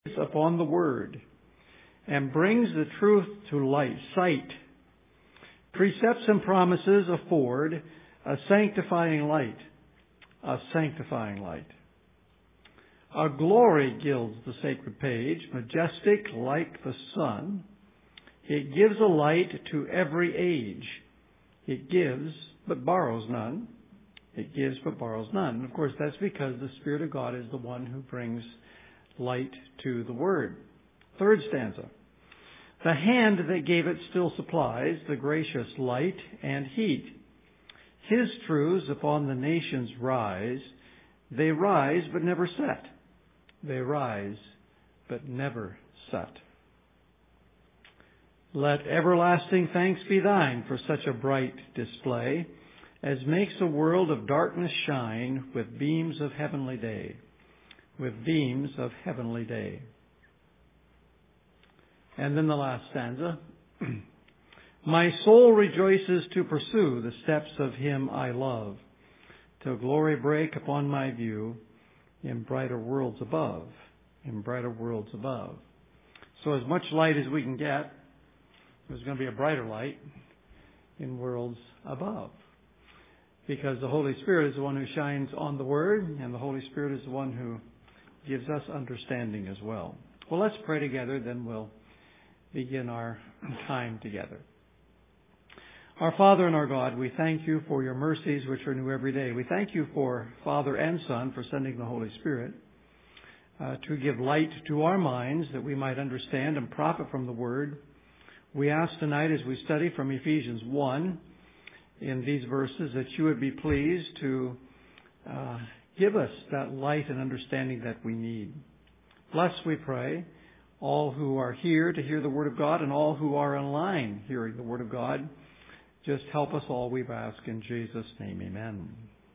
upon the word and brings the truth to sight. Precepts and promises afford a sanctifying light, a sanctifying light. A glory gilds the sacred page, majestic like the sun. It gives a light to every age. It gives, but borrows none. It gives, but borrows none. And of course, that's because the Spirit of God is the one who brings light to the Word. Third stanza. The hand that gave it still supplies the gracious light and heat. His truths upon the nations rise. They rise, but never set. They rise, but never set. Let everlasting thanks be thine for such a bright display as makes a world of darkness shine with beams of heavenly day. With beams of heavenly day. And then the last stanza. My soul rejoices to pursue the steps of him I love, till glory break upon my view in brighter worlds above. In brighter worlds above. So as much light as we can get, there's going to be a brighter light in worlds above. Because the Holy Spirit is the one who shines on the Word, and the Holy Spirit is the one who gives us understanding as well. Well, let's pray together, then we'll begin our time together. Our Father and our God, we thank you for your mercies which are new every day. We thank you for Father and Son for sending the Holy Spirit to give light to our minds that we might understand and profit from the Word. We ask tonight as we study from Ephesians 1 in these verses that you would be pleased to give us that light and understanding that we need. Bless, we pray, all who are here to hear the Word of God and all who are online hearing the Word of God. Just help us all, we ask in Jesus' name, amen.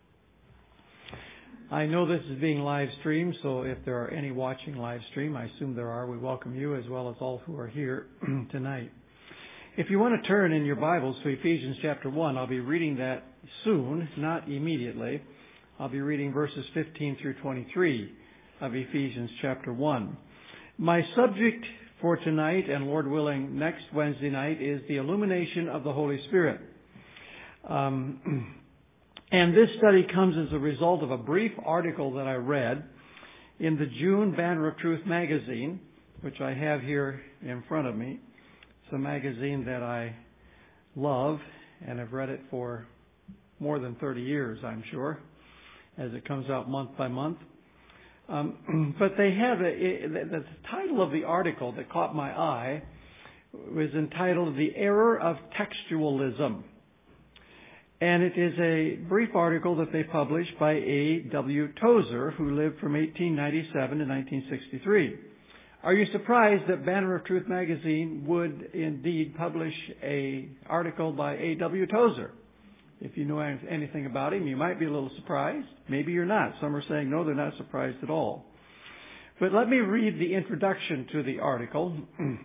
I know this is being live streamed, so if there are any watching live stream, I assume there are, we welcome you as well as all who are here tonight. If you want to turn in your Bibles to Ephesians chapter 1, I'll be reading that soon, not immediately. I'll be reading verses 15 through 23 of Ephesians chapter 1. My subject for tonight, and Lord willing, next Wednesday night, is the illumination of the Holy Spirit. And this study comes as a result of a brief article that I read in the June Banner of Truth magazine, which I have here in front of me. It's a magazine that I love, and I've read it for more than 30 years, I'm sure, as it comes out month by month. But they have the title of the article that caught my eye was entitled "The Error of Textualism." And it is a brief article that they published by A.W. Tozer, who lived from 1897 to 1963. Are you surprised that Banner of Truth magazine would indeed publish an article by A.W. Tozer? If you know anything about him, you might be a little surprised. Maybe you're not. Some are saying, no, they're not surprised at all. But let me read the introduction to the article.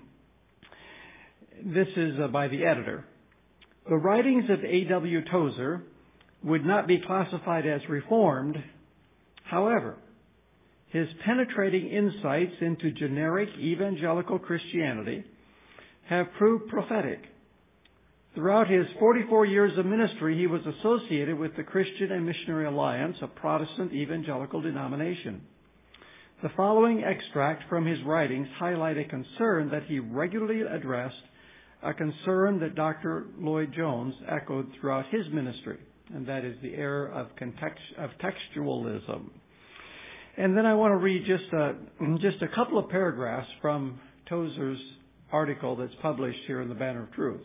This is by the editor. The writings of A.W. Tozer would not be classified as reformed. However, his penetrating insights into generic evangelical Christianity have proved prophetic. Throughout his 44 years of ministry, he was associated with the Christian and Missionary Alliance, a Protestant evangelical denomination. The following extract from his writings highlight a concern that he regularly addressed, a concern that Dr. Lloyd Jones echoed throughout his ministry, and that is the error of textualism. And then I want to read just a couple of paragraphs from Tozer's article that's published here in the Banner of Truth.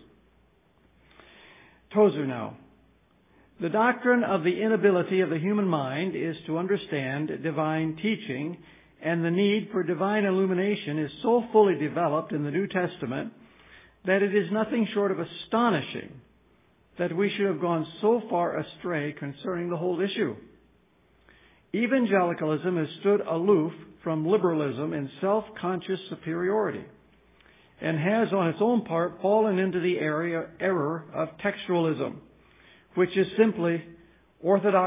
Tozer now. The doctrine of the inability of the human mind is to understand divine teaching, and the need for divine illumination is so fully developed in the New Testament that it is nothing short of astonishing that we should have gone so far astray concerning the whole issue. Evangelicalism has stood aloof from liberalism in self-conscious superiority, and has on its own part fallen into the error of textualism, which is simply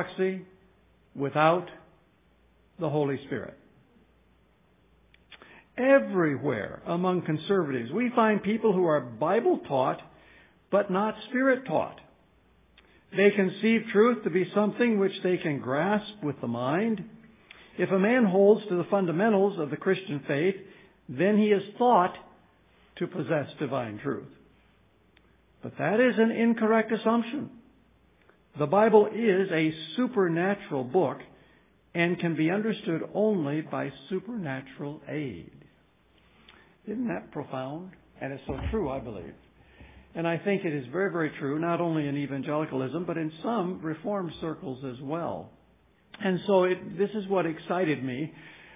orthodoxy without the Holy Spirit. Everywhere among conservatives, we find people who are Bible taught, but not Spirit taught. They conceive truth to be something which they can grasp with the mind. If a man holds to the fundamentals of the Christian faith, then he is thought to possess divine truth. But that is an incorrect assumption. The Bible is a supernatural book and can be understood only by supernatural aid. Isn't that profound? And it's so true, I believe. And I think it is very, very true, not only in evangelicalism, but in some Reformed circles as well. And so this is what excited me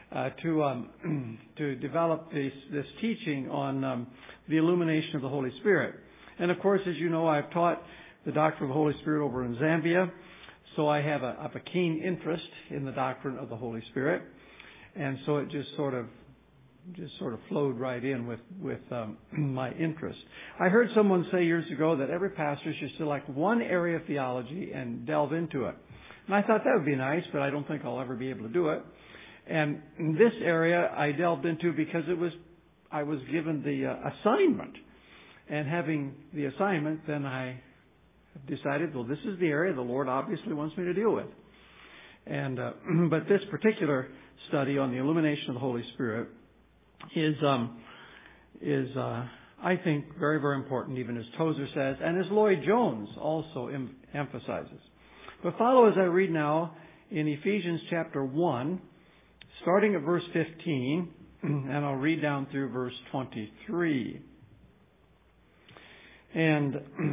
to develop this teaching on the illumination of the Holy Spirit. And of course, as you know, I've taught the doctrine of the Holy Spirit over in Zambia, so I have a keen interest in the doctrine of the Holy Spirit. And so it just sort of flowed right in with my interest. I heard someone say years ago that every pastor should select one area of theology and delve into it. And I thought that would be nice, but I don't think I'll ever be able to do it. And this area I delved into because I was given the assignment. And having the assignment, then I decided, well, this is the area the Lord obviously wants me to deal with. And but this particular study on the illumination of the Holy Spirit is I think very, very important, even as Tozer says, and as Lloyd Jones also emphasizes. But follow as I read now in Ephesians chapter 1, starting at verse 15, and I'll read down through verse 23. And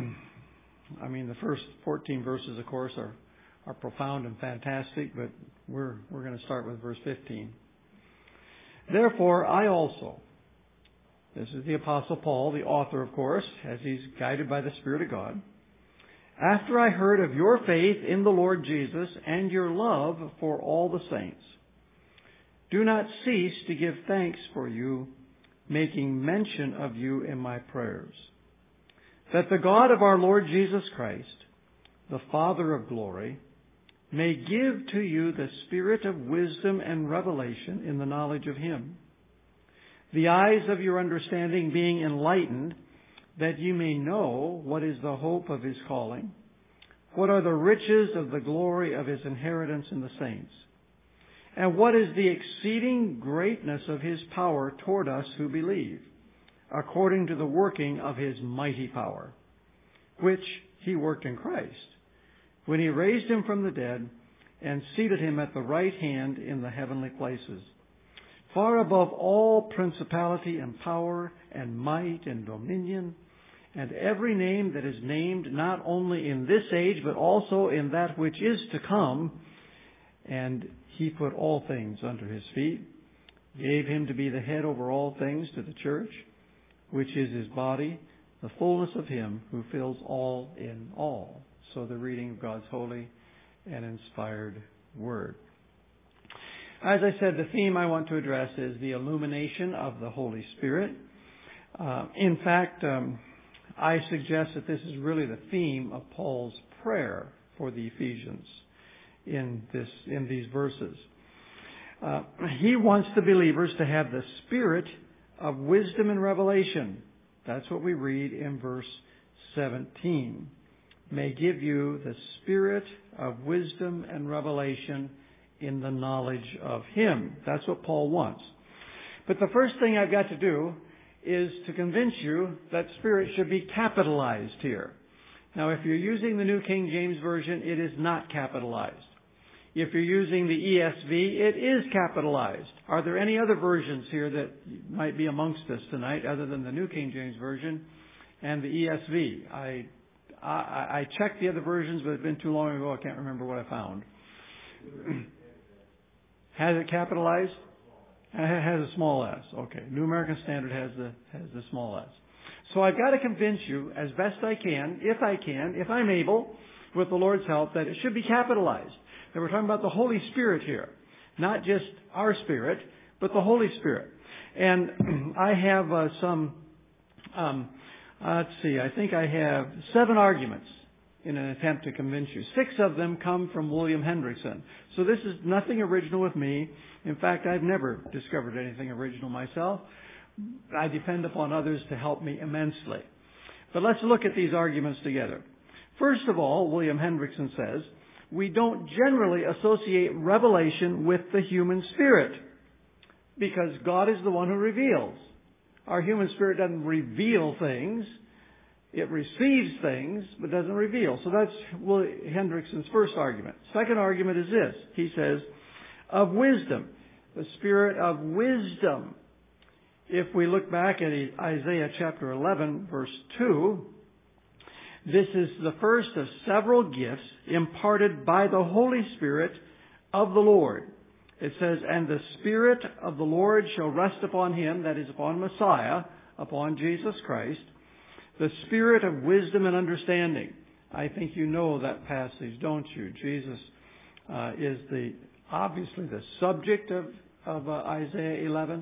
I mean, the first 14 verses, of course, are profound and fantastic, but we're going to start with verse 15. Therefore, I also, this is the Apostle Paul, the author, of course, as he's guided by the Spirit of God, after I heard of your faith in the Lord Jesus and your love for all the saints, do not cease to give thanks for you, making mention of you in my prayers, that the God of our Lord Jesus Christ, the Father of glory, may give to you the spirit of wisdom and revelation in the knowledge of Him, the eyes of your understanding being enlightened, that you may know what is the hope of His calling, what are the riches of the glory of His inheritance in the saints, and what is the exceeding greatness of His power toward us who believe, according to the working of His mighty power, which He worked in Christ, when He raised Him from the dead and seated Him at the right hand in the heavenly places, far above all principality and power and might and dominion, and every name that is named, not only in this age, but also in that which is to come. And He put all things under His feet, gave Him to be the head over all things to the church, which is His body, the fullness of Him who fills all in all. So the reading of God's holy and inspired Word. As I said, the theme I want to address is the illumination of the Holy Spirit. In fact, I suggest that this is really the theme of Paul's prayer for the Ephesians in these verses. He wants the believers to have the spirit of wisdom and revelation. That's what we read in verse 17. May give you the spirit of wisdom and revelation in the knowledge of Him. That's what Paul wants. But the first thing I've got to do is to convince you that spirit should be capitalized here. Now, if you're using the New King James Version, it is not capitalized. If you're using the ESV, it is capitalized. Are there any other versions here that might be amongst us tonight other than the New King James Version and the ESV? I checked the other versions, but it's been too long ago. I can't remember what I found. Has it capitalized? It has a small s. Okay. New American Standard has the small s. So I've got to convince you as best I can, if I'm able, with the Lord's help, that it should be capitalized. That we're talking about the Holy Spirit here. Not just our spirit, but the Holy Spirit. And I have let's see, I think I have 7 arguments in an attempt to convince you. 6 of them come from William Hendrickson. So this is nothing original with me. In fact, I've never discovered anything original myself. I depend upon others to help me immensely. But let's look at these arguments together. First of all, William Hendrickson says, we don't generally associate revelation with the human spirit because God is the one who reveals. Our human spirit doesn't reveal things. It receives things, but doesn't reveal. So that's Hendrickson's first argument. Second argument is this. He says, of wisdom, the spirit of wisdom. If we look back at Isaiah chapter 11, verse 2, this is the first of several gifts imparted by the Holy Spirit of the Lord. It says, and the Spirit of the Lord shall rest upon him, that is upon Messiah, upon Jesus Christ, the Spirit of wisdom and understanding. I think you know that passage, don't you? Jesus is obviously the subject of Isaiah 11.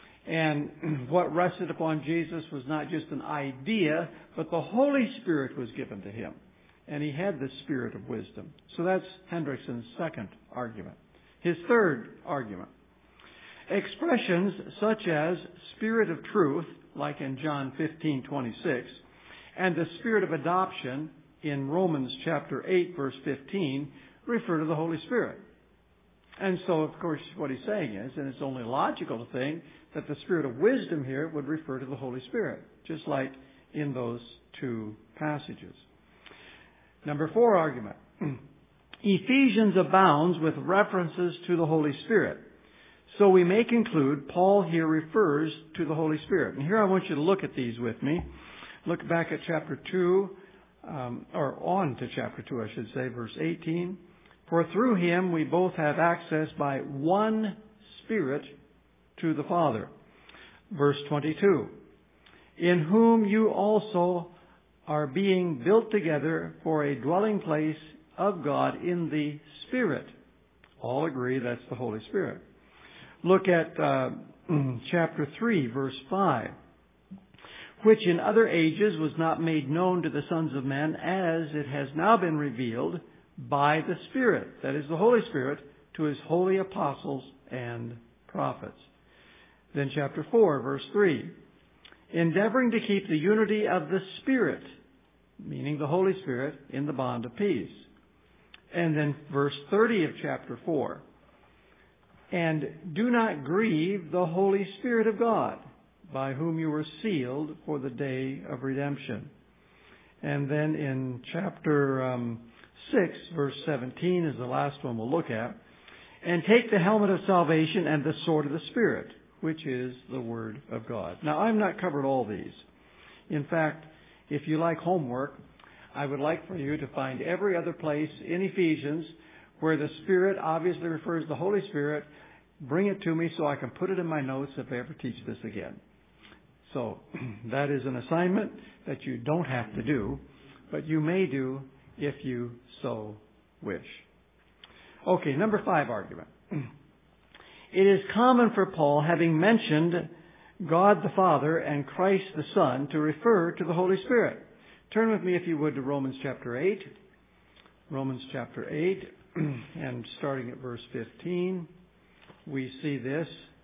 And what rested upon Jesus was not just an idea, but the Holy Spirit was given to him. And he had the spirit of wisdom. So that's Hendrickson's second argument. His third argument. Expressions such as spirit of truth, like in John 15:26, and the spirit of adoption in Romans chapter 8, verse 15, refer to the Holy Spirit. And so, of course, what he's saying is, and it's only logical to think, that the spirit of wisdom here would refer to the Holy Spirit, just like in those 2 passages. Number 4 argument. Ephesians abounds with references to the Holy Spirit. So we may conclude Paul here refers to the Holy Spirit. And here I want you to look at these with me. Look back at chapter 2, or on to chapter 2, I should say, verse 18. For through him we both have access by one Spirit to the Father. Verse 22. In whom you also are being built together for a dwelling place of God in the Spirit. All agree that's the Holy Spirit. Look at chapter 3, verse 5. Which in other ages was not made known to the sons of men, as it has now been revealed by the Spirit, that is the Holy Spirit, to his holy apostles and prophets. Then chapter 4, verse 3. Endeavoring to keep the unity of the Spirit, meaning the Holy Spirit, in the bond of peace. And then verse 30 of chapter 4. And do not grieve the Holy Spirit of God, by whom you were sealed for the day of redemption. And then in chapter 6, verse 17 is the last one we'll look at. And take the helmet of salvation and the sword of the Spirit, which is the Word of God. Now, I've not covered all these. In fact, if you like homework, I would like for you to find every other place in Ephesians where the Spirit obviously refers to the Holy Spirit. Bring it to me so I can put it in my notes if I ever teach this again. So, that is an assignment that you don't have to do, but you may do if you so wish. Okay, number 5 argument. It is common for Paul, having mentioned God the Father and Christ the Son, to refer to the Holy Spirit. Turn with me, if you would, to Romans chapter 8. Romans chapter 8, and starting at verse 15, we see this.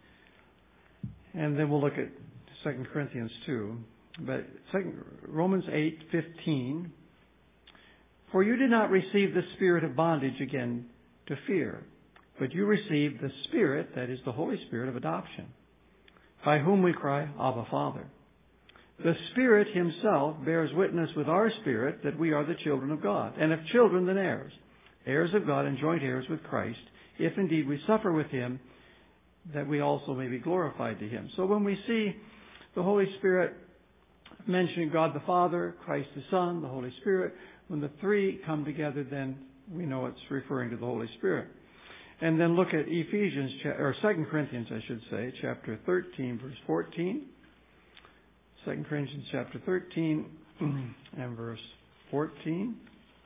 And then we'll look at 2 Corinthians 2. But Romans 8:15. For you did not receive the spirit of bondage again to fear, but you received the Spirit, that is the Holy Spirit of adoption, by whom we cry, Abba, Father. The Spirit himself bears witness with our spirit that we are the children of God, and if children, then heirs, heirs of God and joint heirs with Christ, if indeed we suffer with him, that we also may be glorified to him. So when we see the Holy Spirit mentioning God the Father, Christ the Son, the Holy Spirit, when the 3 come together, then we know it's referring to the Holy Spirit. And then look at 2 Corinthians, I should say, chapter 13, verse 14. 2 Corinthians chapter 13 and verse 14.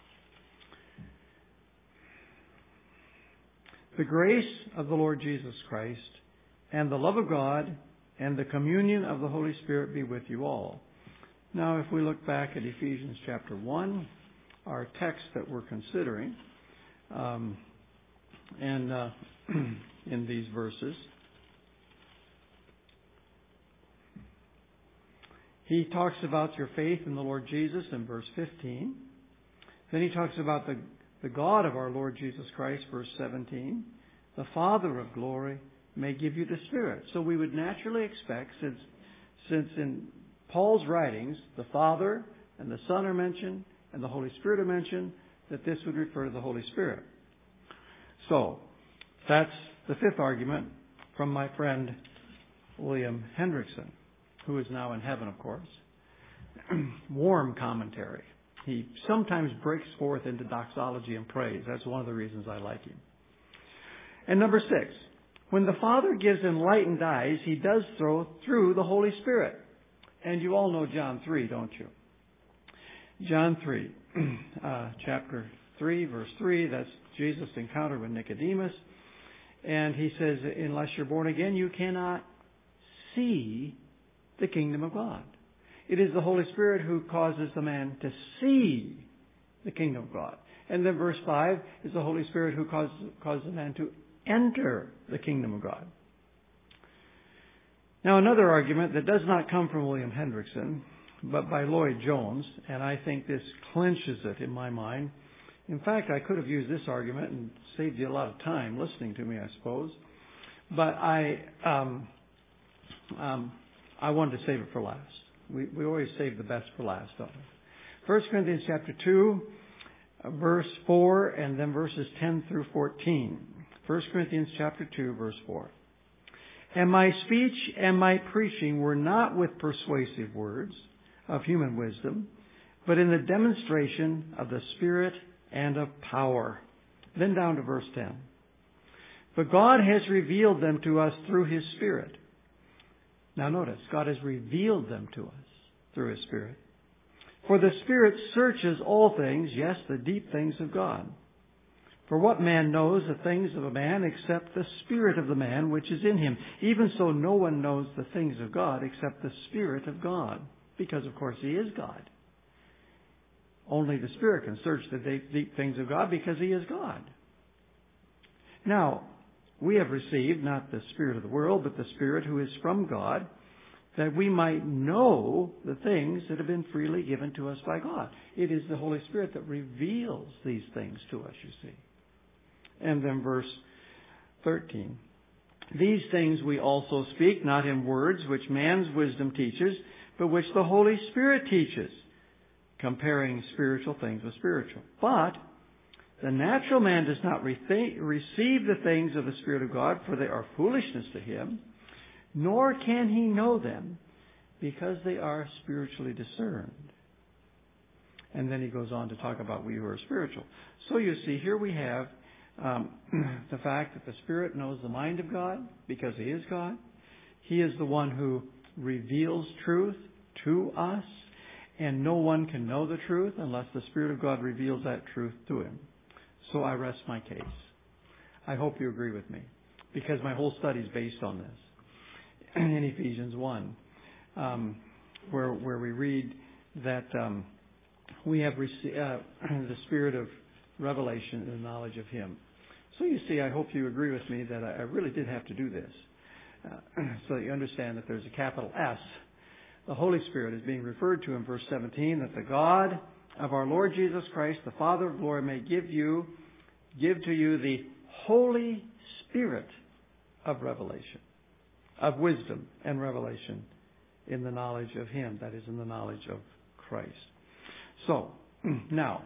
The grace of the Lord Jesus Christ and the love of God and the communion of the Holy Spirit be with you all. Now, if we look back at Ephesians chapter 1, our text that we're considering in these verses. He talks about your faith in the Lord Jesus in verse 15. Then he talks about the God of our Lord Jesus Christ, verse 17. The Father of glory may give you the Spirit. So we would naturally expect, since in Paul's writings, the Father and the Son are mentioned and the Holy Spirit are mentioned, that this would refer to the Holy Spirit. So, that's the fifth argument from my friend William Hendrickson, who is now in heaven, of course. Warm commentary. He sometimes breaks forth into doxology and praise. That's one of the reasons I like him. And number 6, when the Father gives enlightened eyes, He does so through the Holy Spirit. And you all know John 3, don't you? John 3, chapter 3, verse 3, that's Jesus' encounter with Nicodemus. And He says, unless you're born again, you cannot see the kingdom of God. It is the Holy Spirit who causes the man to see the kingdom of God. And then verse 5 is the Holy Spirit who causes the man to enter the kingdom of God. Now, another argument that does not come from William Hendrickson, but by Lloyd Jones, and I think this clinches it in my mind. In fact, I could have used this argument and saved you a lot of time listening to me, I suppose. But I wanted to save it for last. We always save the best for last, don't we? 1 Corinthians chapter 2, verse 4, and then verses 10 through 14. 1 Corinthians chapter 2, verse 4. And my speech and my preaching were not with persuasive words of human wisdom, but in the demonstration of the Spirit and of power. Then down to verse 10. But God has revealed them to us through His Spirit. Now notice, God has revealed them to us through His Spirit. For the Spirit searches all things, yes, the deep things of God. For what man knows the things of a man except the Spirit of the man which is in him? Even so, no one knows the things of God except the Spirit of God. Because, of course, He is God. Only the Spirit can search the deep things of God because He is God. Now, we have received not the spirit of the world, but the Spirit who is from God, that we might know the things that have been freely given to us by God. It is the Holy Spirit that reveals these things to us, you see. And then verse 13. These things we also speak, not in words which man's wisdom teaches, but which the Holy Spirit teaches, comparing spiritual things with spiritual. But the natural man does not receive the things of the Spirit of God, for they are foolishness to him, nor can he know them, because they are spiritually discerned. And then he goes on to talk about we who are spiritual. So you see, here we have the fact that the Spirit knows the mind of God, because He is God. He is the one who reveals truth to us, and no one can know the truth unless the Spirit of God reveals that truth to him. So I rest my case. I hope you agree with me, because my whole study is based on this. In Ephesians 1, where we read that we have received the spirit of revelation and the knowledge of Him. So you see, I hope you agree with me that I really did have to do this, so that you understand that there's a capital S. The Holy Spirit is being referred to in verse 17, that the God of our Lord Jesus Christ, the Father of glory, may give to you the Holy Spirit of revelation, of wisdom and revelation in the knowledge of Him, that is, in the knowledge of Christ. So, now,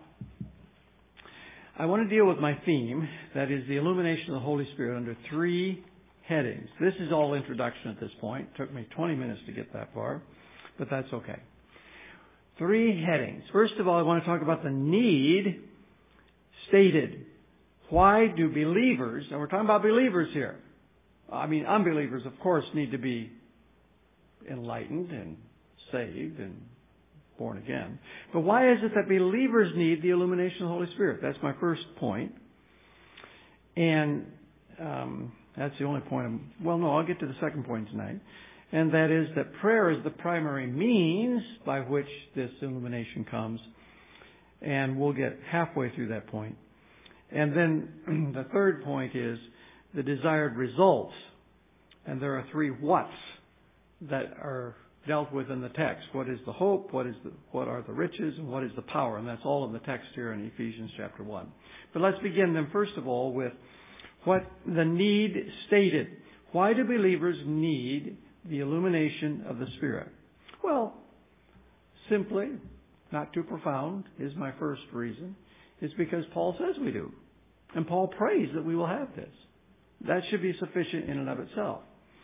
I want to deal with my theme, that is the illumination of the Holy Spirit, under 3 headings. This is all introduction at this point. It took me 20 minutes to get that far, but that's okay. 3 headings. First of all, I want to talk about the need stated. Why do believers, and we're talking about believers here. I mean, unbelievers, of course, need to be enlightened and saved and born again. But why is it that believers need the illumination of the Holy Spirit? That's my first point. And that's the only point. I'll get to the second point tonight. And that is that prayer is the primary means by which this illumination comes. And we'll get halfway through that point. And then the third point is the desired results. And there are three whats that are dealt with in the text. What is the hope? What are the riches? And what is the power? And that's all in the text here in Ephesians chapter 1. But let's begin then first of all with what the need stated. Why do believers need the illumination of the Spirit? Well, simply, not too profound, is my first reason. It's because Paul says we do. And Paul prays that we will have this. That should be sufficient in and of itself.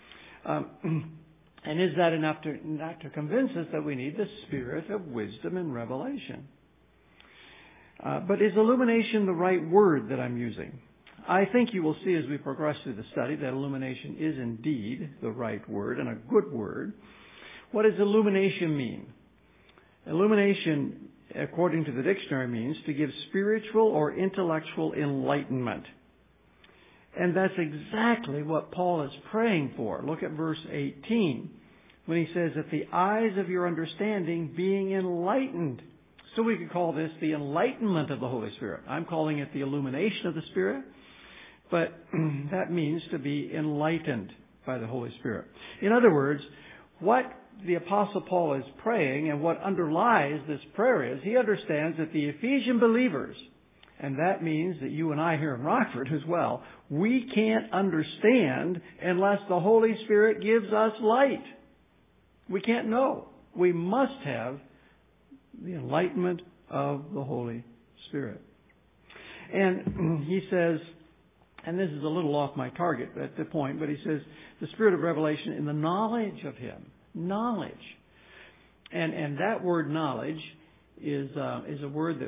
And is that enough to convince us that we need the Spirit of wisdom and revelation? But is illumination the right word that I'm using? I think you will see as we progress through the study that illumination is indeed the right word and a good word. What does illumination mean? Illumination, according to the dictionary, means to give spiritual or intellectual enlightenment. And that's exactly what Paul is praying for. Look at verse 18 when he says that the eyes of your understanding being enlightened. So we could call this the enlightenment of the Holy Spirit. I'm calling it the illumination of the Spirit, but that means to be enlightened by the Holy Spirit. In other words, what the Apostle Paul is praying and what underlies this prayer is he understands that the Ephesian believers, and that means that you and I here in Rockford as well, we can't understand unless the Holy Spirit gives us light. We can't know. We must have the enlightenment of the Holy Spirit. And he says, and this is a little off my target at the point, but he says, the Spirit of revelation in the knowledge of Him. Knowledge. And that word knowledge is a word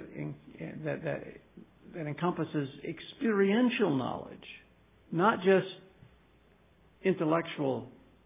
that encompasses experiential knowledge, not just intellectual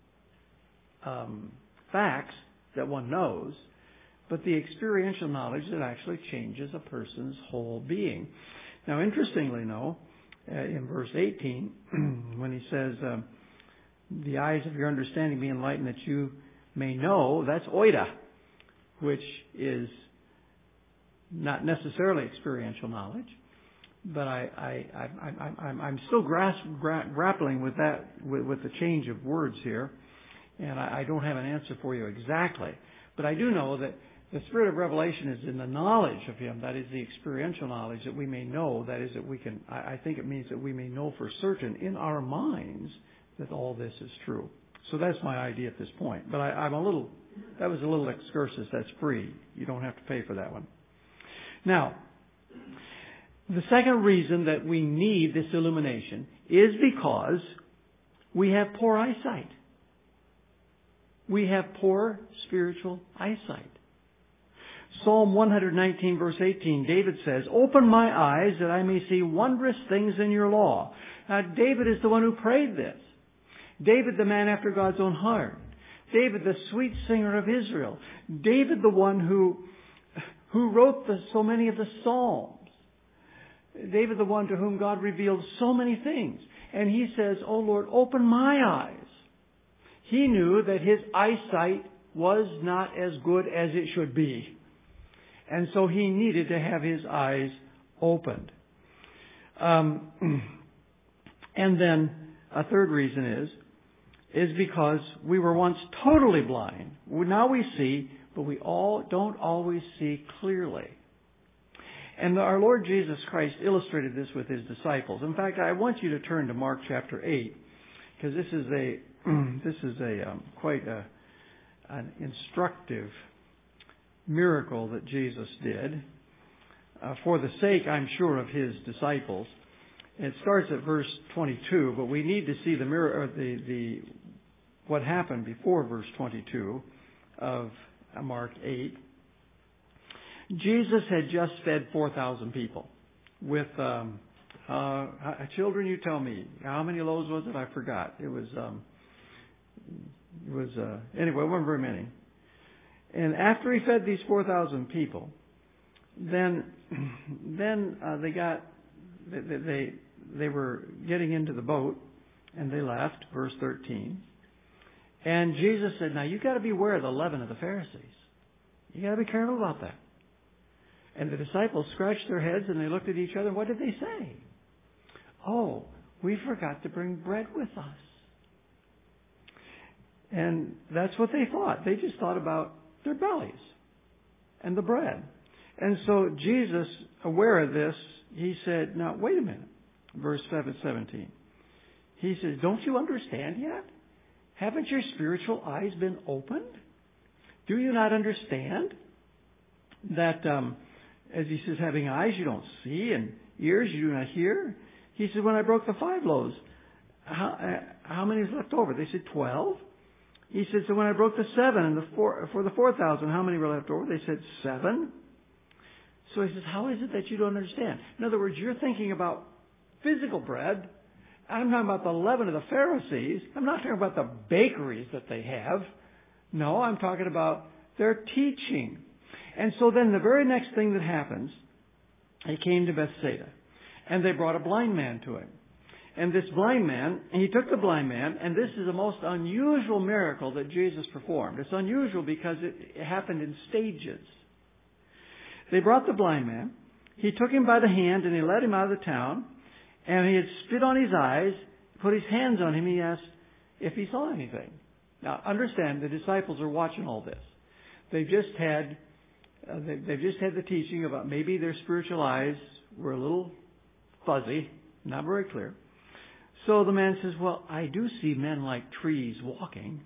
facts that one knows, but the experiential knowledge that actually changes a person's whole being. Now, interestingly, in verse 18, when he says, the eyes of your understanding be enlightened that you may know, that's oida, which is not necessarily experiential knowledge, but I'm still grappling with that, with the change of words here, and I don't have an answer for you exactly. But I do know that the Spirit of revelation is in the knowledge of Him. That is the experiential knowledge that we may know. That is that we can, I think it means that we may know for certain in our minds that all this is true. So that's my idea at this point. But that was a little excursus. That's free. You don't have to pay for that one. Now, the second reason that we need this illumination is because we have poor eyesight. We have poor spiritual eyesight. Psalm 119 verse 18, David says, open my eyes that I may see wondrous things in your law. Now, David is the one who prayed this. David, the man after God's own heart. David, the sweet singer of Israel. David, the one who wrote so many of the Psalms. David, the one to whom God revealed so many things. And he says, oh Lord, open my eyes. He knew that his eyesight was not as good as it should be. And so he needed to have his eyes opened. And then a third reason is because we were once totally blind. Now we see, but we don't always see clearly. And our Lord Jesus Christ illustrated this with His disciples. In fact, I want you to turn to Mark chapter 8, because this is quite an instructive miracle that Jesus did for the sake, I'm sure, of His disciples. It starts at verse 22, but we need to see what happened before verse 22 of Mark 8. Jesus had just fed 4,000 people with children. You tell me, how many loaves was it? I forgot. It was anyway, it wasn't very many. And after He fed these 4,000 people, then they were getting into the boat, and they left, verse 13. And Jesus said, now you got to beware of the leaven of the Pharisees. You got to be careful about that. And the disciples scratched their heads and they looked at each other. What did they say? Oh, we forgot to bring bread with us. And that's what they thought. They just thought about their bellies and the bread. And so Jesus, aware of this, he said, now wait a minute. Verse 17. He says, don't you understand yet? Haven't your spiritual eyes been opened? Do you not understand that, as he says, having eyes you don't see and ears you do not hear? He said, when I broke the 5 loaves, how many is left over? They said 12. He said, so when I broke the 7 and for the 4,000, how many were left over? They said 7. So he says, how is it that you don't understand? In other words, you're thinking about physical bread. I'm talking about the leaven of the Pharisees. I'm not talking about the bakeries that they have. No, I'm talking about their teaching. And so then the very next thing that happens, he came to Bethsaida. And they brought a blind man to him. And this blind man, he took the blind man, and this is the most unusual miracle that Jesus performed. It's unusual because it happened in stages. They brought the blind man. He took him by the hand and he led him out of the town. And he had spit on his eyes, put his hands on him. He asked if he saw anything. Now, understand, the disciples are watching all this. They've just had the teaching about maybe their spiritual eyes were a little fuzzy, not very clear. So the man says, well, I do see men like trees walking.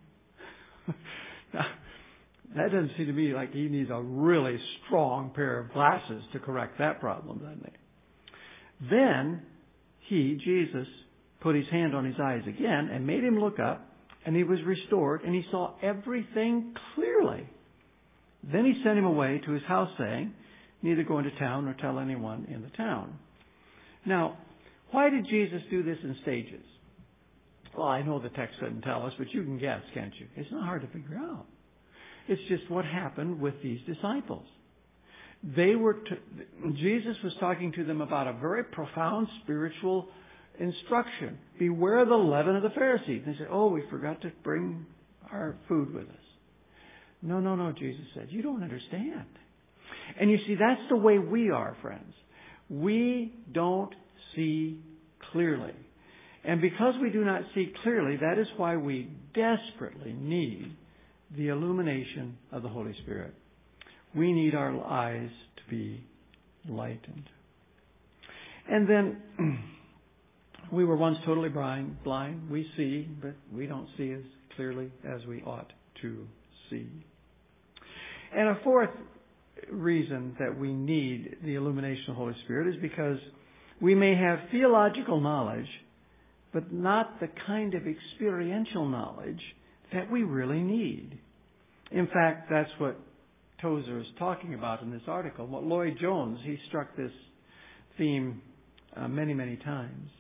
Now, that doesn't seem to me like he needs a really strong pair of glasses to correct that problem, doesn't he? Then he, Jesus, put his hand on his eyes again and made him look up, and he was restored, and he saw everything clearly. Then he sent him away to his house, saying, neither go into town nor tell anyone in the town. Now, why did Jesus do this in stages? Well, I know the text doesn't tell us, but you can guess, can't you? It's not hard to figure out. It's just what happened with these disciples. Jesus was talking to them about a very profound spiritual instruction. Beware the leaven of the Pharisees. And they said, oh, we forgot to bring our food with us. No, Jesus said, you don't understand. And you see, that's the way we are, friends. We don't see clearly. And because we do not see clearly, that is why we desperately need the illumination of the Holy Spirit. We need our eyes to be lightened. And then, we were once totally blind. We see, but we don't see as clearly as we ought to see. And a fourth reason that we need the illumination of the Holy Spirit is because we may have theological knowledge, but not the kind of experiential knowledge that we really need. In fact, that's what Tozer is talking about in this article. What Lloyd Jones, he struck this theme many, many times.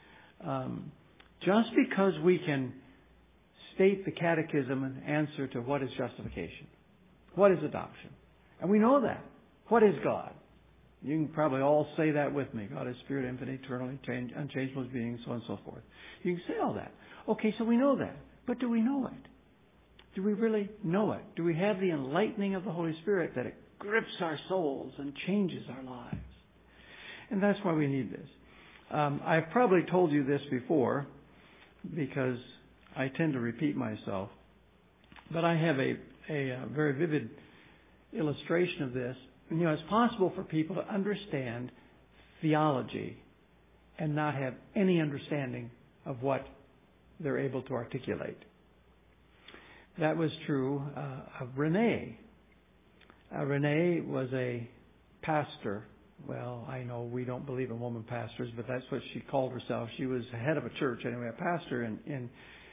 Just because we can state the catechism and answer to what is justification, what is adoption, and we know that. What is God? You can probably all say that with me. God is spirit, infinite, eternal, unchangeable being, so on and so forth. You can say all that. Okay, so we know that. But do we know it? Do we really know it? Do we have the enlightening of the Holy Spirit that it grips our souls and changes our lives? And that's why we need this. I've probably told you this before because I tend to repeat myself. But I have a very vivid illustration of this. You know, it's possible for people to understand theology and not have any understanding of what they're able to articulate. That was true of Renee. Renee was a pastor. Well, I know we don't believe in woman pastors, but that's what she called herself. She was head of a church, anyway, a pastor in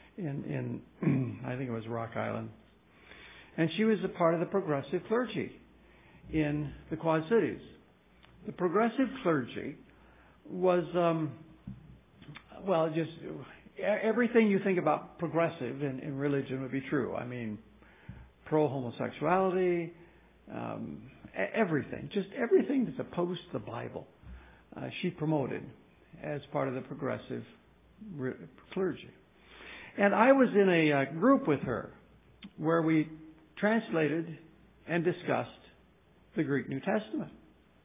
I think it was Rock Island. And she was a part of the progressive clergy in the Quad Cities. The progressive clergy was, just everything you think about progressive in religion would be true. I mean, pro-homosexuality, everything. Just everything that's opposed to the Bible, she promoted as part of the progressive clergy. And I was in a group with her where we translated and discussed the Greek New Testament.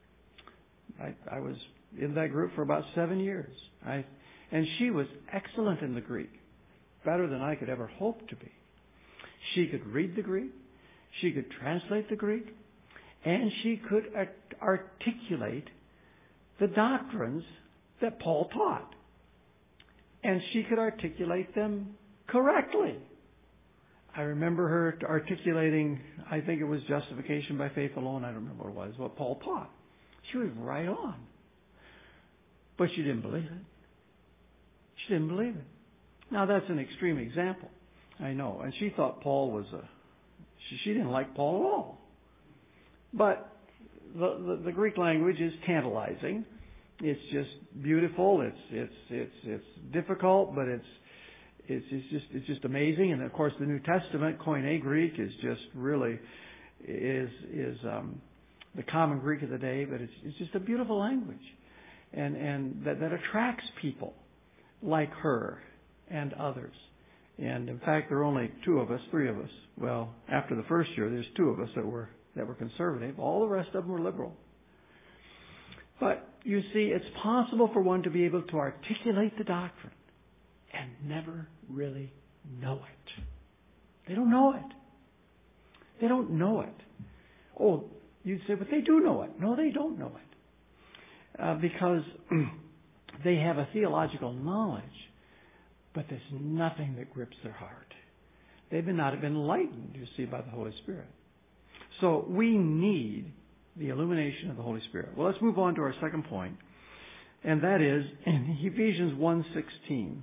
I was in that group for about 7 years. And she was excellent in the Greek, better than I could ever hope to be. She could read the Greek, she could translate the Greek, and she could articulate the doctrines that Paul taught. And she could articulate them correctly. I remember her articulating, I think it was justification by faith alone, I don't remember what it was, what Paul taught. She was right on. But she didn't believe it. She didn't believe it. Now that's an extreme example, I know. And she thought Paul was she didn't like Paul at all. But the Greek language is tantalizing. It's just beautiful. It's difficult, but it's just amazing. And of course, the New Testament Koine Greek is just really is the common Greek of the day. But it's just a beautiful language, and that attracts people like her and others. And in fact, there are only three of us. Well, after the first year, there's two of us that were conservative. All the rest of them were liberal. But you see, it's possible for one to be able to articulate the doctrine and never really know it. They don't know it. They don't know it. Oh, you'd say, but they do know it. No, they don't know it. Because they have a theological knowledge, but there's nothing that grips their heart. They've not been enlightened, you see, by the Holy Spirit. So we need the illumination of the Holy Spirit. Well, let's move on to our second point, and that is in Ephesians 1:16.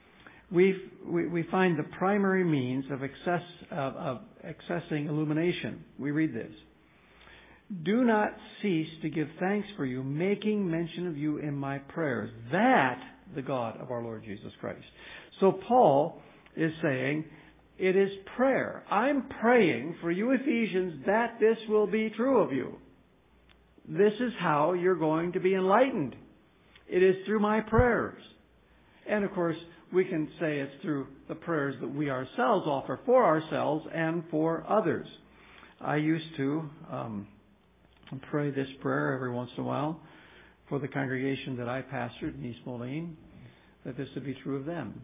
We find the primary means of accessing illumination. We read this: "Do not cease to give thanks for you, making mention of you in my prayers, that the God of our Lord Jesus Christ." So Paul is saying, it is prayer. I'm praying for you, Ephesians, that this will be true of you. This is how you're going to be enlightened. It is through my prayers. And of course, we can say it's through the prayers that we ourselves offer for ourselves and for others. I used to pray this prayer every once in a while for the congregation that I pastored in East Moline, that this would be true of them.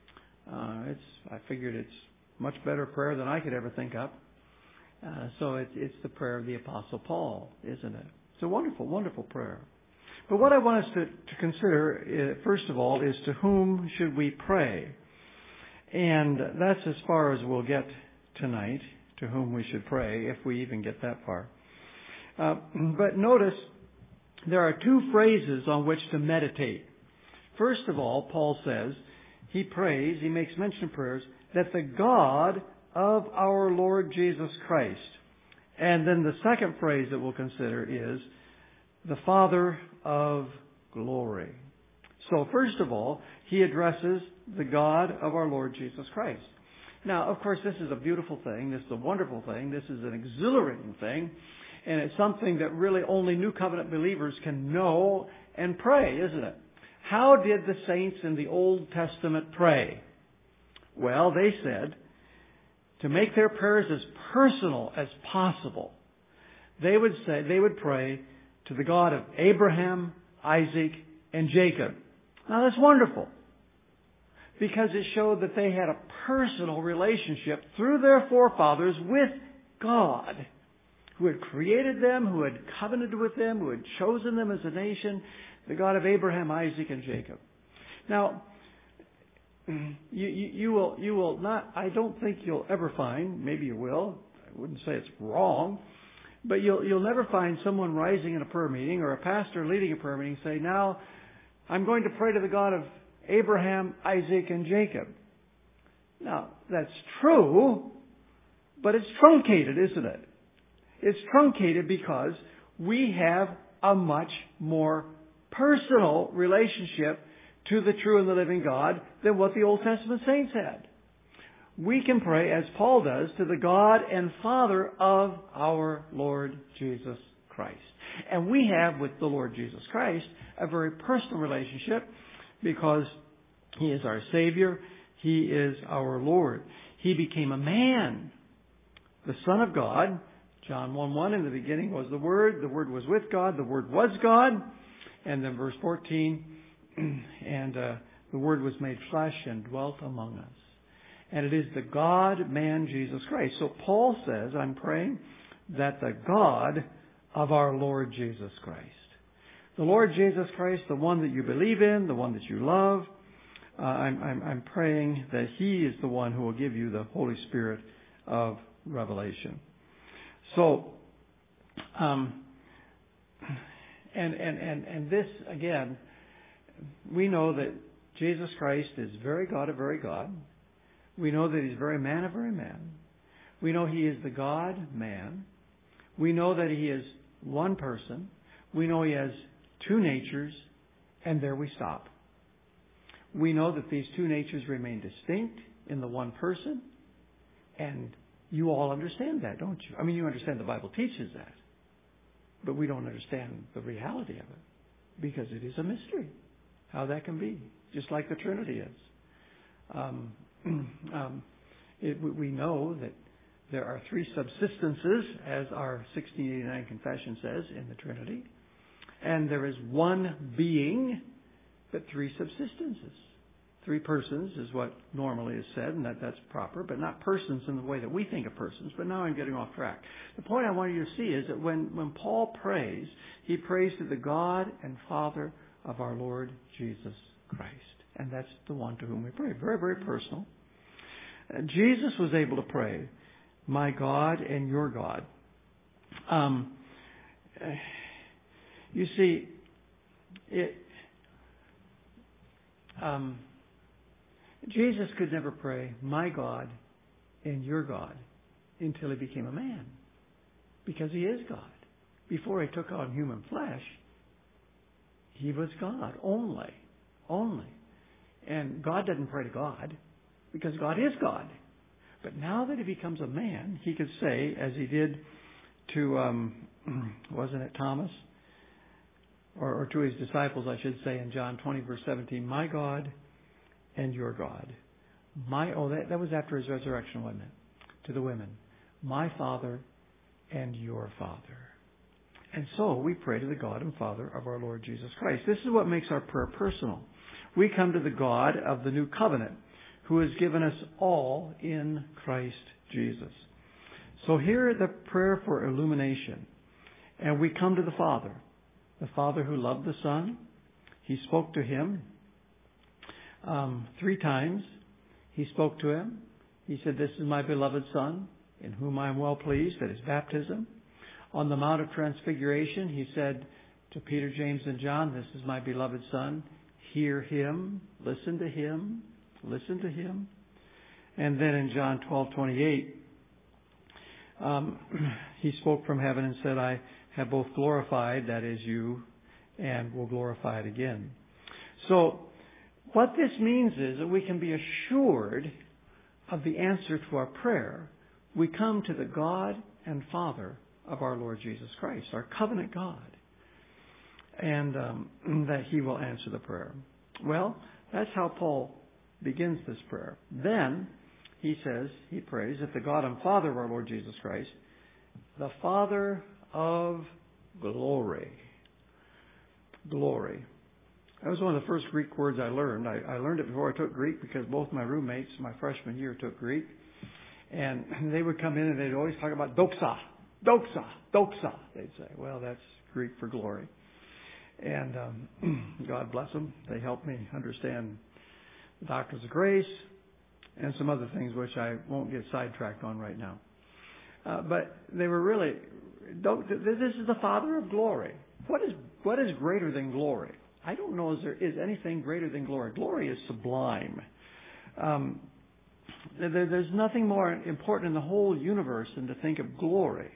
I figured it's much better prayer than I could ever think up. So it's the prayer of the Apostle Paul, isn't it? It's a wonderful, wonderful prayer. But what I want us to consider, first of all, is to whom should we pray? And that's as far as we'll get tonight, to whom we should pray, if we even get that far. But notice there are two phrases on which to meditate. First of all, Paul says, he makes mention of prayers, that the God of our Lord Jesus Christ. And then the second phrase that we'll consider is the Father of glory. So first of all, he addresses the God of our Lord Jesus Christ. Now, of course, this is a beautiful thing. This is a wonderful thing. This is an exhilarating thing. And it's something that really only New Covenant believers can know and pray, isn't it? How did the saints in the Old Testament pray? Well, they said, to make their prayers as personal as possible, they would pray to the God of Abraham, Isaac, and Jacob. Now that's wonderful, because it showed that they had a personal relationship through their forefathers with God, who had created them, who had covenanted with them, who had chosen them as a nation, the God of Abraham, Isaac, and Jacob. Now, you will not, I don't think you'll ever find, maybe you will, I wouldn't say it's wrong, but you'll never find someone rising in a prayer meeting or a pastor leading a prayer meeting say, now I'm going to pray to the God of Abraham, Isaac, and Jacob. Now, that's true, but it's truncated, isn't it? It's truncated because we have a much more personal relationship to the true and the living God than what the Old Testament saints had. We can pray, as Paul does, to the God and Father of our Lord Jesus Christ. And we have with the Lord Jesus Christ a very personal relationship because He is our Savior. He is our Lord. He became a man, the Son of God, John 1:1, in the beginning was the Word was with God, the Word was God. And then verse 14, and the Word was made flesh and dwelt among us. And it is the God-man Jesus Christ. So Paul says, I'm praying that the God of our Lord Jesus Christ, the Lord Jesus Christ, the one that you believe in, the one that you love, I'm praying that He is the one who will give you the Holy Spirit of revelation. So, and this again, we know that Jesus Christ is very God of very God. We know that He's very man of very man. We know He is the God-man. We know that He is one person. We know He has two natures, and there we stop. We know that these two natures remain distinct in the one person, and you all understand that, don't you? I mean, you understand the Bible teaches that, but we don't understand the reality of it because it is a mystery how that can be, just like the Trinity is. We know that there are three subsistences, as our 1689 confession says, in the Trinity. And there is one being, but three subsistences. Three persons is what normally is said, and that's proper, but not persons in the way that we think of persons. But now I'm getting off track. The point I want you to see is that when Paul prays, he prays to the God and Father of our Lord Jesus Christ. And that's the one to whom we pray. Very, very personal. Jesus was able to pray, my God and your God. You see, Jesus could never pray, my God and your God, until He became a man. Because He is God. Before He took on human flesh, He was God only. Only. And God doesn't pray to God, because God is God. But now that He becomes a man, He could say, as He did to, wasn't it Thomas? Or to His disciples, I should say, in John 20, verse 17, my God and your God. That was after His resurrection, wasn't it? To the women. My Father and your Father. And so we pray to the God and Father of our Lord Jesus Christ. This is what makes our prayer personal. We come to the God of the new covenant, who has given us all in Christ Jesus. So here the prayer for illumination. And we come to the Father who loved the Son. He spoke to Him 3 times. He spoke to Him. He said, this is my beloved Son, in whom I am well pleased, at His baptism. On the Mount of Transfiguration, He said to Peter, James, and John, this is my beloved Son. Hear Him. Listen to Him. Listen to Him. And then in John 12:28, He spoke from heaven and said, I have both glorified, that is you, and will glorify it again. So what this means is that we can be assured of the answer to our prayer. We come to the God and Father of our Lord Jesus Christ, our covenant God, and that He will answer the prayer. Well, that's how Paul begins this prayer. Then he prays that the God and Father of our Lord Jesus Christ, the Father of glory. Glory. That was one of the first Greek words I learned. I learned it before I took Greek because both my roommates my freshman year took Greek. And they would come in and they'd always talk about doxa, doxa, doxa, they'd say. Well, that's Greek for glory. And God bless them. They helped me understand the doctrines of grace and some other things which I won't get sidetracked on right now. But they were really, this is the Father of glory. What is greater than glory? I don't know if there is anything greater than glory. Glory is sublime. There's nothing more important in the whole universe than to think of glory.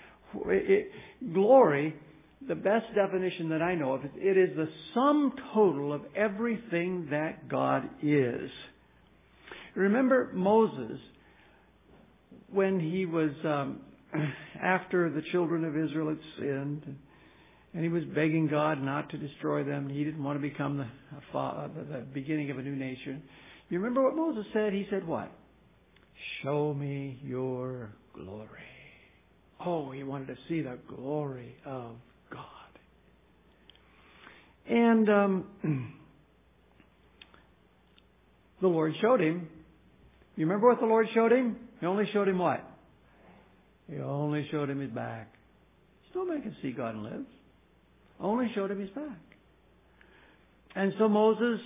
Glory, the best definition that I know of, it is the sum total of everything that God is. Remember Moses, when he was after the children of Israel had sinned, and he was begging God not to destroy them. He didn't want to become the beginning of a new nation. You remember what Moses said? He said what? Show me your glory. Oh, he wanted to see the glory of God. And the Lord showed him. You remember what the Lord showed him? He only showed him what? He only showed him his back. Still man can see God and live. Only showed him his back. And so Moses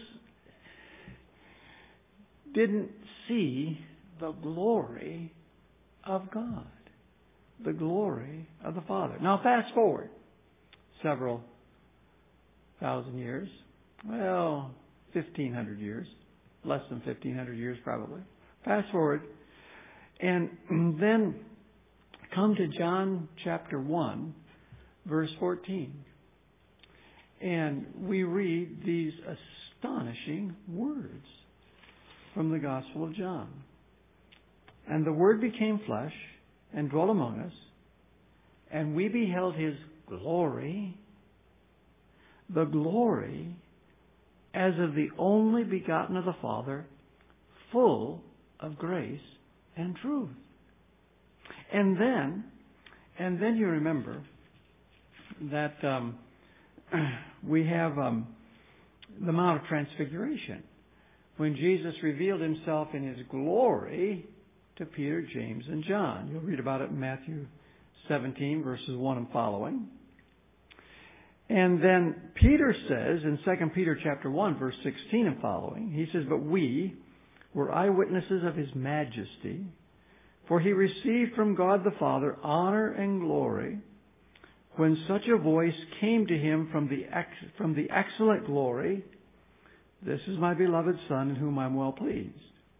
didn't see the glory of God. The glory of the Father. Now fast forward several thousand years. Well, 1,500 years. Less than 1,500 years probably. Fast forward. And then come to John chapter 1, verse 14. And we read these astonishing words from the Gospel of John. And the Word became flesh and dwelt among us, and we beheld His glory, the glory as of the only begotten of the Father, full of grace and truth. And then you remember that we have the Mount of Transfiguration, when Jesus revealed Himself in His glory to Peter, James, and John. You'll read about it in Matthew 17, verses 1 and following. And then Peter says in 2 Peter chapter 1, verse 16 and following, he says, "But we were eyewitnesses of His majesty, for He received from God the Father honor and glory when such a voice came to Him from the excellent glory, 'This is my beloved Son in whom I am well pleased.'"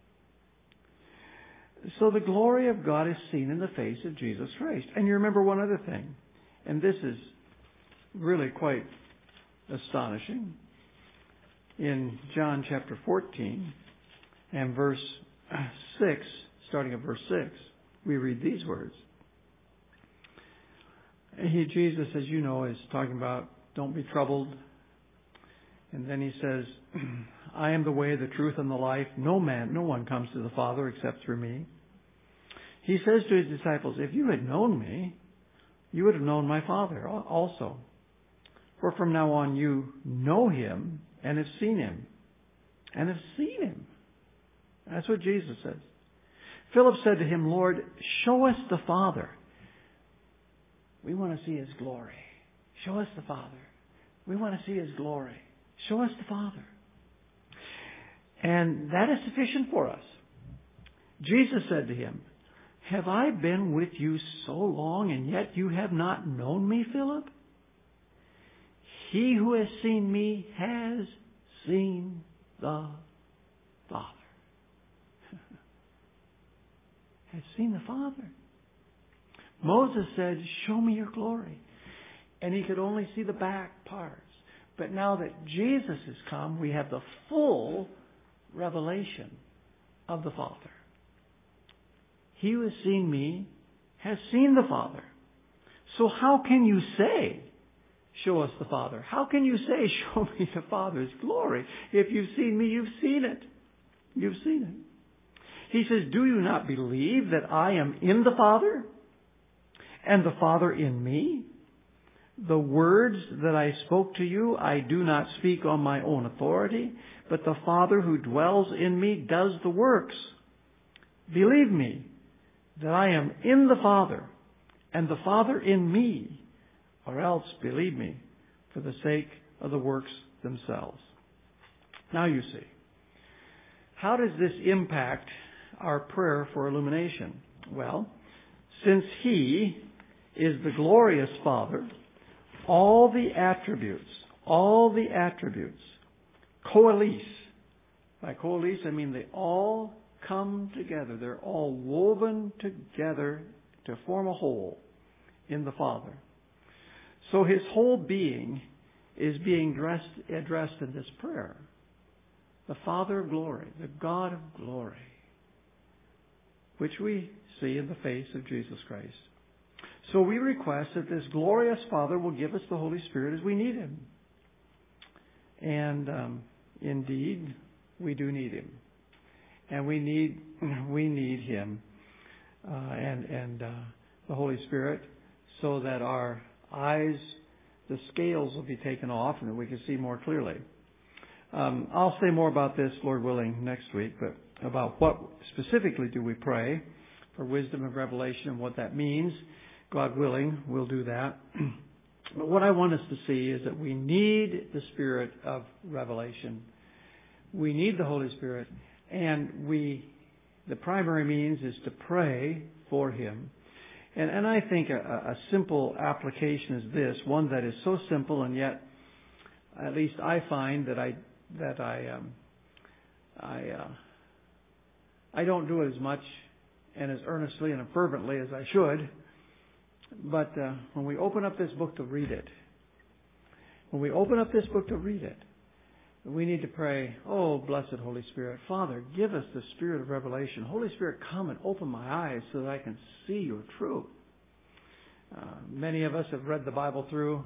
So the glory of God is seen in the face of Jesus Christ. And you remember one other thing, and this is really quite astonishing. In John chapter 14 and verse 6, starting at verse 6, we read these words. Jesus, as you know, is talking about don't be troubled. And then He says, "I am the way, the truth, and the life. No one comes to the Father except through me." He says to His disciples, "If you had known me, you would have known my Father also. For from now on you know Him and have seen Him." And have seen Him. That's what Jesus says. Philip said to Him, "Lord, show us the Father." We want to see His glory. Show us the Father. We want to see His glory. Show us the Father. And that is sufficient for us. Jesus said to him, "Have I been with you so long, and yet you have not known me, Philip? He who has seen me has seen the Father." Has seen the Father. Moses said, "Show me your glory." And he could only see the back parts. But now that Jesus has come, we have the full revelation of the Father. He who has seen me has seen the Father. So how can you say, "Show us the Father"? How can you say, "Show me the Father's glory"? If you've seen me, you've seen it. You've seen it. He says, "Do you not believe that I am in the Father and the Father in me? The words that I spoke to you, I do not speak on my own authority, but the Father who dwells in me does the works. Believe me that I am in the Father and the Father in me, or else believe me for the sake of the works themselves." Now you see, how does this impact our prayer for illumination? Well, since He is the glorious Father, all the attributes coalesce. By coalesce, I mean they all come together. They're all woven together to form a whole in the Father. So His whole being is being addressed in this prayer. The Father of glory, the God of glory, which we see in the face of Jesus Christ. So we request that this glorious Father will give us the Holy Spirit as we need Him. And indeed, we do need Him. And we need Him. And the Holy Spirit, so that our eyes, the scales will be taken off and that we can see more clearly. I'll say more about this, Lord willing, next week, but about what specifically do we pray for wisdom and revelation and what that means. God willing, we'll do that. But what I want us to see is that we need the Spirit of revelation. We need the Holy Spirit, and the primary means is to pray for Him. And I think a simple application is this, one that is so simple, and yet, at least I find that I don't do it as much and as earnestly and fervently as I should. But when we open up this book to read it, we need to pray, oh, blessed Holy Spirit, Father, give us the spirit of revelation. Holy Spirit, come and open my eyes so that I can see your truth. Many of us have read the Bible through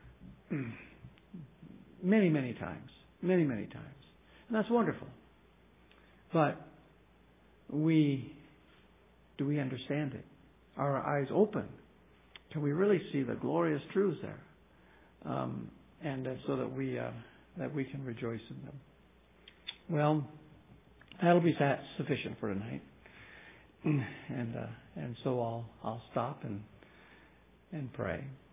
many, many times. Many, many times. And that's wonderful. But do we understand it? Are our eyes open? Can we really see the glorious truths there? And so that we can rejoice in them. Well, that'll be sufficient for tonight. And so I'll stop and pray.